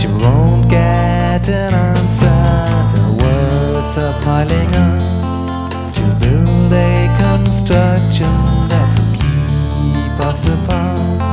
you won't get an answer. The words are piling up to build a construction that'll keep us apart.